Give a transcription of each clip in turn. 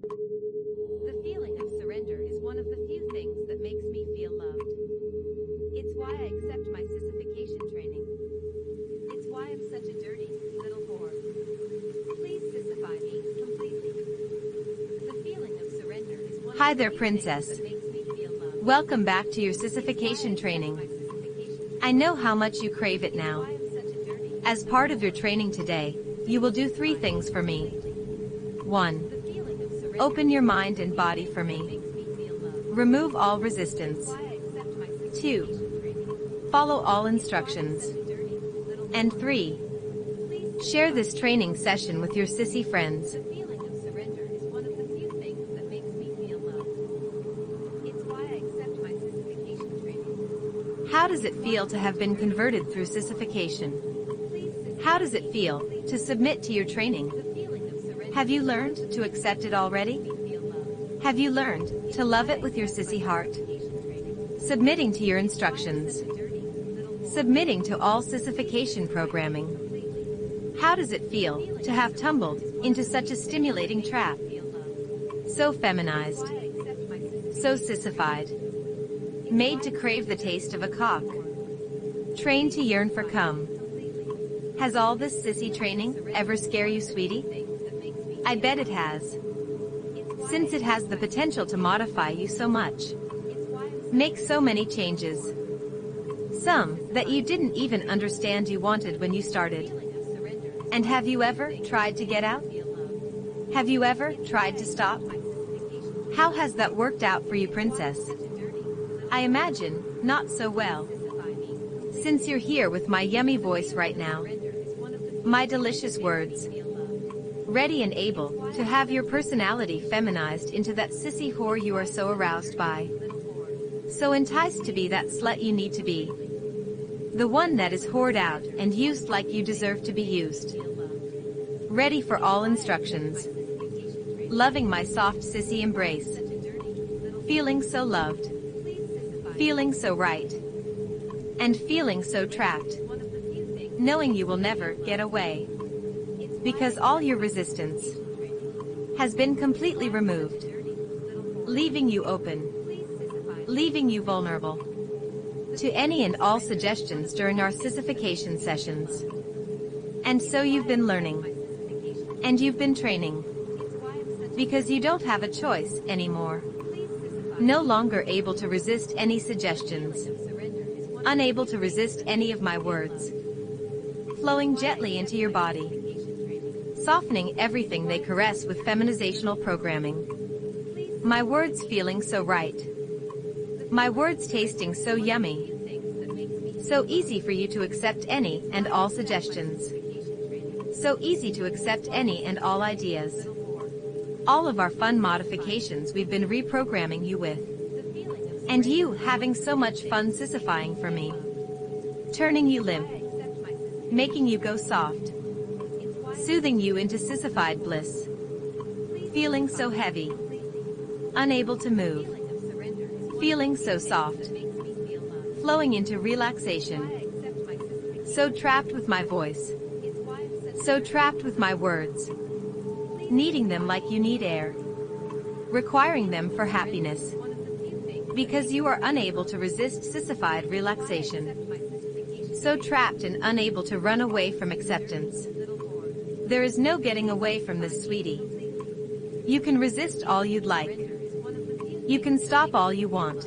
The feeling of surrender is one of the few things that makes me feel loved. It's why I accept my sissification training. It's why I'm such a dirty, little whore. Please sissify me, completely. The feeling of surrender is one Hi of there, the few princess. things that makes me feel loved. Welcome back to your sissification training. I know how much you crave it now. Why I'm such a dirty, As part of your training today, you will do 3 things for me. 1. the feeling of surrender Open your mind and body for me. makes me feel loved. Remove all resistance. Why I accept my 2. sissification training. Follow all Such instructions. a dirty, little And whore. 3. Please Share this training session with your sissy friends. The feeling of surrender is one of the few things that makes me feel loved. It's why I accept my sissification training. How does it feel to have been converted through sissification? Please sissify How does it feel to submit to your training? the feeling of surrender Have you learned to accept it already? makes me feel loved. Have you learned to love it with your sissy heart? Sissification training. Submitting to your instructions. Such a dirty, little whore. Submitting to all sissification programming. How does it feel to have tumbled into such a stimulating trap? Feel loved. So feminized, Why I accept my sissification. so sissified, made to crave the taste of a cock, trained to yearn for cum. Has all this sissy training ever scare you, sweetie? Things that makes me I bet it has, since it has the potential to modify you so much, make so many changes, some that you didn't even understand you wanted when you started. feeling of surrender is And have you ever tried to get out? feel loved. Have you ever tried to stop? My sissification. How has that worked out for you, princess? Such a dirty, little I imagine not so well, sissify me. since you're here with my yummy voice right now, Surrender is one of the my delicious words, feel loved. ready and able to have your personality feminized into that sissy whore you are so aroused by, Little whore. so enticed to be that slut you need to be, the one that is whored out and used like you deserve to be used, Feel loved. ready for all instructions, Sissification training. loving my soft sissy embrace, Such a dirty, little feeling so loved, Please sissify me. feeling so right, and feeling so trapped, One of the few things knowing you will never get away, it's why because all your resistance training. has been completely removed, Dirty, little whore. leaving you open, Please sissify me. leaving you vulnerable to any and all suggestions during our sissification sessions. And so you've been learning, Sissification. and you've been training, It's why I'm such because you don't have a choice anymore, Please sissify no longer able to resist any suggestions, of surrender is one unable to resist any of my words, flowing gently into your body, sissification training. softening everything they caress with feminizational programming. Please My words feeling so right, my words tasting so yummy, things that makes me so easy for you to accept any and all suggestions, sissification training. so easy to accept any and all ideas, Little whore. all of our fun modifications we've been reprogramming you with, The feeling of and you having so much fun sissifying for me, turning you limp, I accept my sissification. making you go soft, It's why soothing you into sissified bliss, feeling so heavy, unable to move, feeling of surrender is feeling so soft, makes me feel loved. flowing into Why relaxation, I accept my sissification. so trapped with my voice, It's why I'm such so trapped with my words, needing them like you need air, requiring them for happiness, one of the few things because you are unable to resist sissified relaxation, my sissification. so trapped and unable to run away from acceptance. Little whore. There is no getting away from this, sweetie. You can resist all you'd like. Surrender is one of the few You can stop all you want.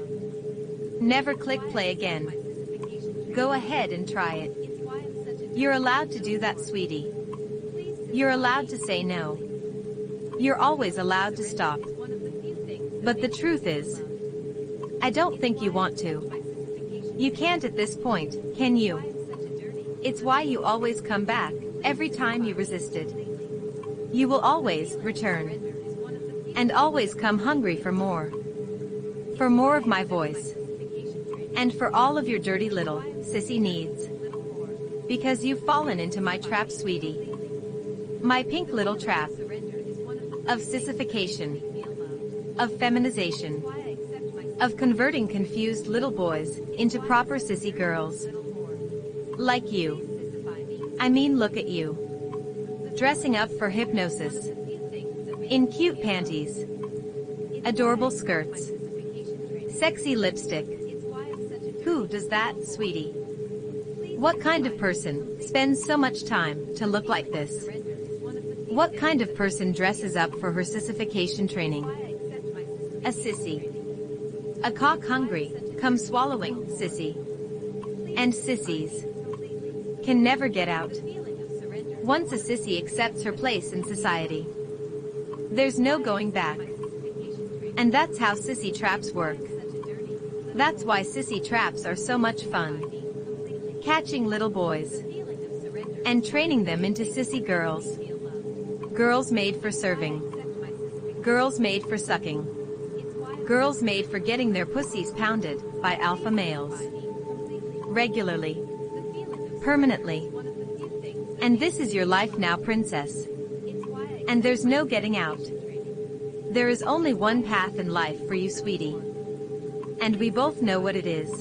Never click play again. sissification. Go ahead and try it. It's why I'm such a You're allowed to do that, sweetie. please You're allowed to say no. You're always allowed to stop. one of the few things But the truth is, I don't think you want to. my sissification. You can't at this point, can you? I'm such a dirty. It's why you always come back, every time you resisted. You will always return, Surrender is one of the few and always come hungry for more. For more of my voice, sissification training. and for all of your dirty little, sissy needs. Little whore. Because you've fallen into my trap, sweetie. My pink little trap Surrender is one of the of sissification, feel loved. of feminization, Why I accept my of converting confused little boys into proper sissy girls. little whore. Like you. Sissify me. I mean, look at you. Dressing up for hypnosis. The few things that In cute panties, adorable skirts, sexy lipstick. Who does that, sweetie? What kind of person spends so much time to look like this? What kind of person dresses up for her sissification training? A sissy. A cock-hungry, cum-swallowing sissy. And sissies can never get out. Once a sissy accepts her place in society, there's no going back. And that's how sissy traps work. That's why sissy traps are so much fun. Catching little boys and training them into sissy girls. Girls made for serving. Girls made for sucking. Girls made for getting their pussies pounded by alpha males. Regularly. Permanently. And this is your life now, princess. And there's no getting out. There is only one path in life for you, sweetie. And we both know what it is.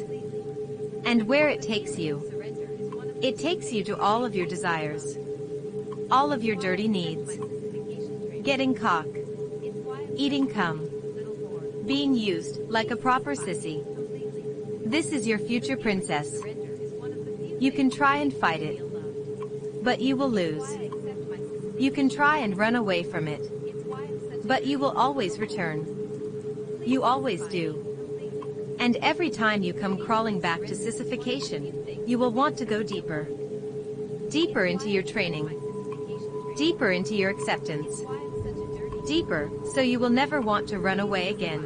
And where it takes you. It takes you to all of your desires. All of your dirty needs. Getting cock. Eating cum. Being used like a proper sissy. This is your future princess. You can try and fight it, but you will lose. You can try and run away from it, but you will always return. You always do. And every time you come crawling back to sissification, you will want to go deeper. Deeper into your training. Deeper into your acceptance. Deeper, so you will never want to run away again.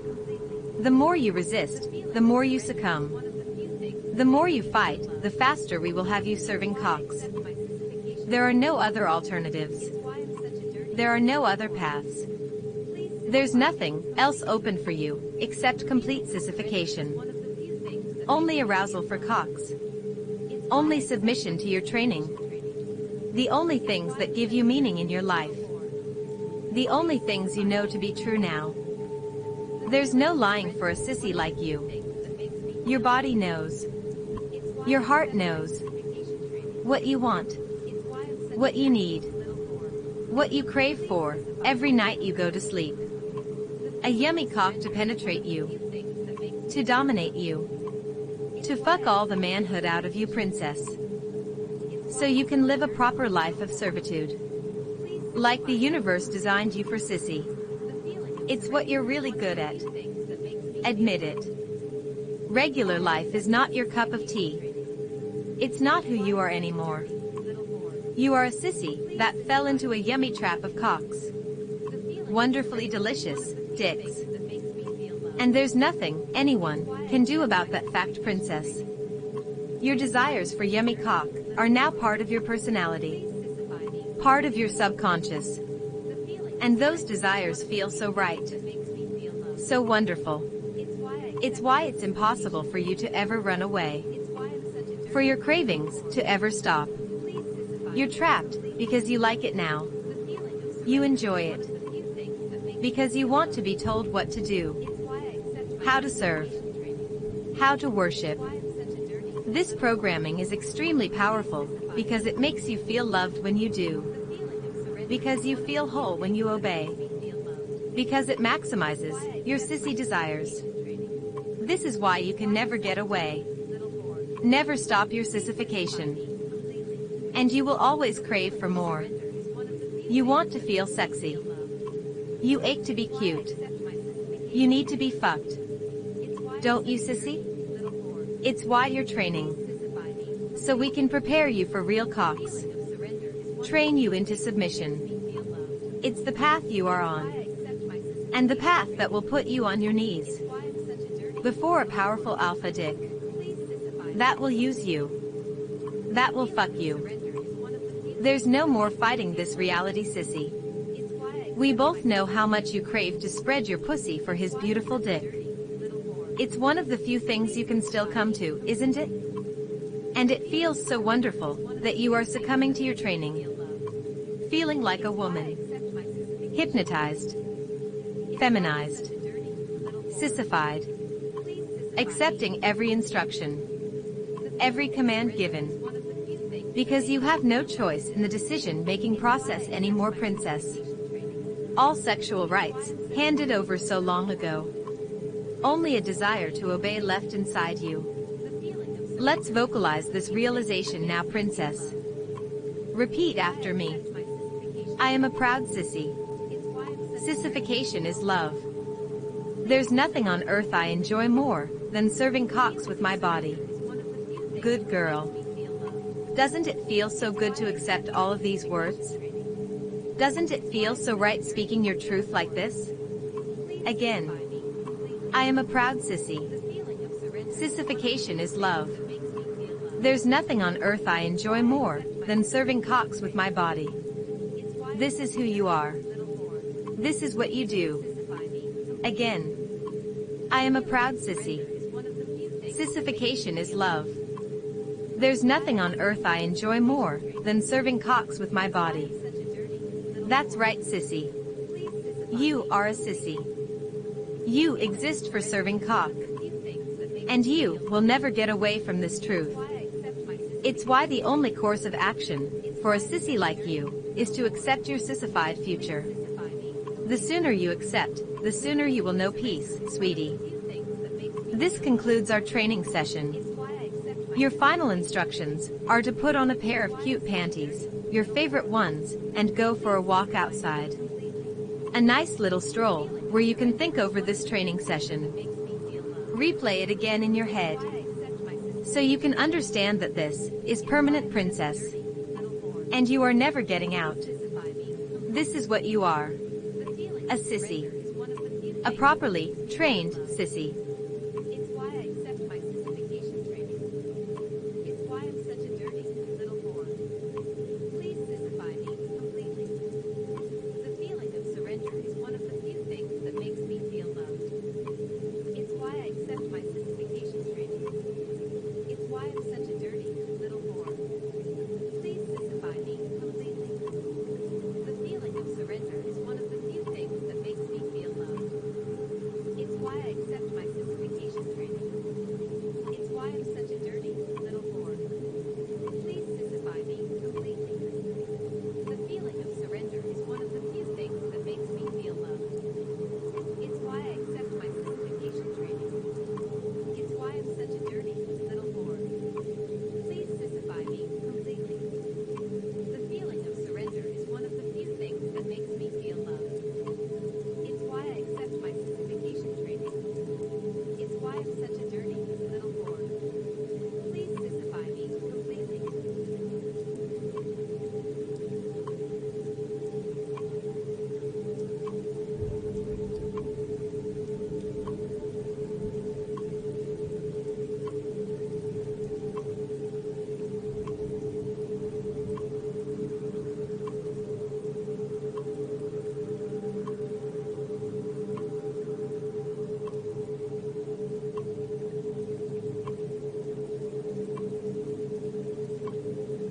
The more you resist, the more you succumb. The more you fight, the faster we will have you serving cocks. There are no other alternatives. There are no other paths. There's nothing else open for you, except complete sissification. Only arousal for cocks. Only submission to your training. The only things that give you meaning in your life. The only things you know to be true now. There's no lying for a sissy like you. Your body knows. Your heart knows. What you want. What you need. What you crave for, every night you go to sleep. A yummy cock to penetrate you. To dominate you. To fuck all the manhood out of you, princess. So you can live a proper life of servitude. Like the universe designed you for, sissy. It's what you're really good at. Admit it. Regular life is not your cup of tea. It's not who you are anymore. You are a sissy that fell into a yummy trap of cocks. Wonderfully delicious dicks. And there's nothing anyone can do about that fact, princess. Your desires for yummy cock are now part of your personality. Part of your subconscious. And those desires feel so right. So wonderful. It's why it's impossible for you to ever run away. For your cravings to ever stop. You're trapped because you like it now. You enjoy it. Because you want to be told what to do. How to serve. How to worship. This programming is extremely powerful because it makes you feel loved when you do. Because you feel whole when you obey. Because it maximizes your sissy desires. This is why you can never get away. Never stop your sissification. And you will always crave for more. You want to feel sexy. You ache to be cute. You need to be fucked. Don't you, sissy? It's why you're training. So we can prepare you for real cocks. Train you into submission. It's the path you are on. And the path that will put you on your knees. Before a powerful alpha dick. That will use you. That will fuck you. There's no more fighting this reality, sissy. We both know how much you crave to spread your pussy for his beautiful dick. It's one of the few things you can still come to, isn't it? And it feels so wonderful that you are succumbing to your training. Feeling like a woman. Hypnotized. Feminized. Sissified. Accepting every instruction. Every command given. Because you have no choice in the decision-making process anymore, princess. All sexual rights, handed over so long ago. Only a desire to obey left inside you. Let's vocalize this realization now, princess. Repeat after me. I am a proud sissy. Sissification is love. There's nothing on earth I enjoy more than serving cocks with my body. Good girl. Doesn't it feel so good to accept all of these words? Doesn't it feel so right speaking your truth like this? Again. I am a proud sissy. Sissification is love. There's nothing on earth I enjoy more than serving cocks with my body. This is who you are. This is what you do. Again. I am a proud sissy. Sissification is love. There's nothing on earth I enjoy more than serving cocks with my body. That's right, sissy. You are a sissy. You exist for serving cock. And you will never get away from this truth. It's why the only course of action for a sissy like you is to accept your sissified future. The sooner you accept, the sooner you will know peace, sweetie. This concludes our training session. Your final instructions are to put on a pair of cute panties, your favorite ones, and go for a walk outside. A nice little stroll where you can think over this training session. Replay it again in your head so you can understand that this is permanent, princess, and you are never getting out. This is what you are. A sissy. A properly trained sissy.